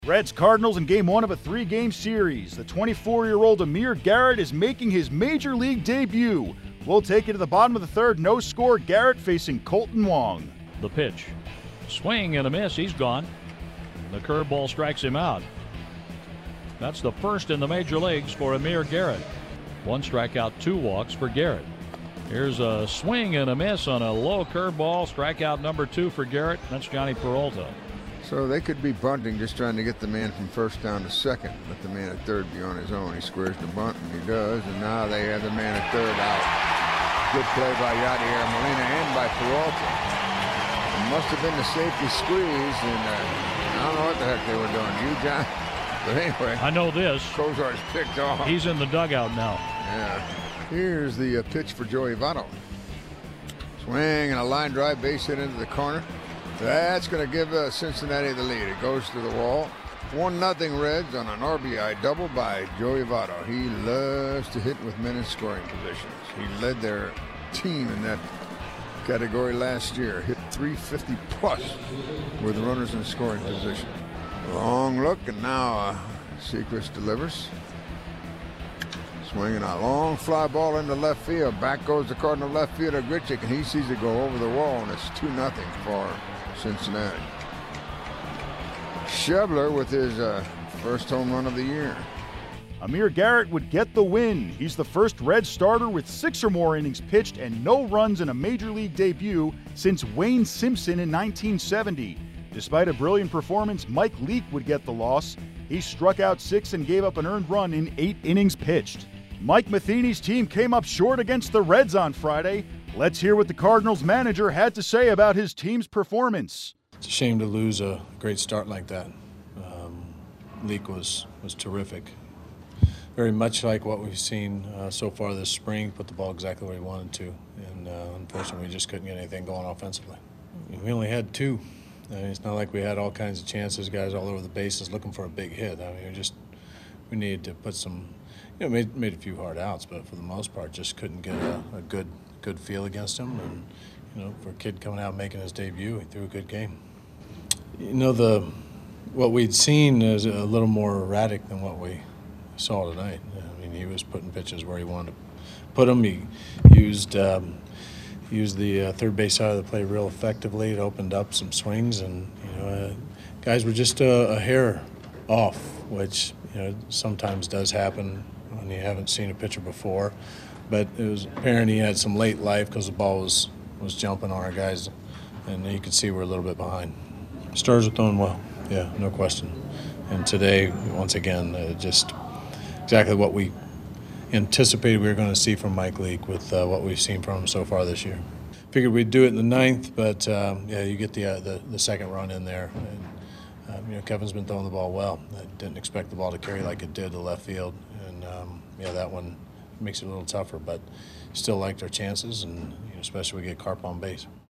Reds Cardinals in Game 1 of a 3-game series. The 24-year-old Amir Garrett is making his major league debut. We'll take it to the bottom of the third. No score. Garrett facing Colton Wong. The pitch. Swing and a miss. He's gone. The curveball strikes him out. That's the first in the major leagues for Amir Garrett. 1 strikeout, 2 walks for Garrett. Here's a swing and a miss on a low curveball. Strikeout number 2 for Garrett. That's Johnny Peralta. So they could be bunting, just trying to get the man from first down to second. Let the man at third be on his own. He squares the bunt, and he does. And now they have the man at third out. Good play by Yadier Molina and by Peralta. It must have been the safety squeeze, and I don't know what the heck they were doing. You, John? But anyway. I know this. Cozart's picked off. He's in the dugout now. Yeah. Here's the pitch for Joey Votto. Swing and a line drive, base hit into the corner. That's going to give Cincinnati the lead. It goes to the wall. 1-0 Reds on an RBI double by Joey Votto. He loves to hit with men in scoring positions. He led their team in that category last year. Hit 350 plus with runners in scoring position. Long look, and now Sechrist delivers. Swinging a long fly ball into left field. Back goes the Cardinal left fielder Grichuk, and he sees it go over the wall, and it's 2-0 for Cincinnati. Schebler with his first home run of the year. Amir Garrett would get the win. He's the first Red starter with 6 or more innings pitched and no runs in a major league debut since Wayne Simpson in 1970. Despite a brilliant performance, Mike Leake would get the loss. He struck out 6 and gave up an earned run in 8 innings pitched. Mike Matheny's team came up short against the Reds on Friday. Let's hear what the Cardinals manager had to say about his team's performance. It's a shame to lose a great start like that. Leake was terrific. Very much like what we've seen so far this spring, put the ball exactly where he wanted to. And unfortunately, we just couldn't get anything going offensively. We only had 2. I mean, it's not like we had all kinds of chances, guys all over the bases looking for a big hit. I mean, we needed to put some, made a few hard outs, but for the most part, just couldn't get a good feel against him. And, for a kid coming out making his debut, he threw a good game. What we'd seen is a little more erratic than what we saw tonight. I mean, he was putting pitches where he wanted to put them. He used the third base side of the play real effectively. It opened up some swings, and guys were just a hair off, which sometimes does happen when you haven't seen a pitcher before. But it was apparent he had some late life because the ball was jumping on our guys, and you could see we're a little bit behind. Stars are throwing well, yeah, no question. And today, once again, just exactly what we anticipated we were going to see from Mike Leake with what we've seen from him so far this year. Figured we'd do it in the 9th, but you get the second run in there. And, Kevin's been throwing the ball well. I didn't expect the ball to carry like it did to left field, and that one makes it a little tougher. But still liked our chances, and especially we get Carp on base.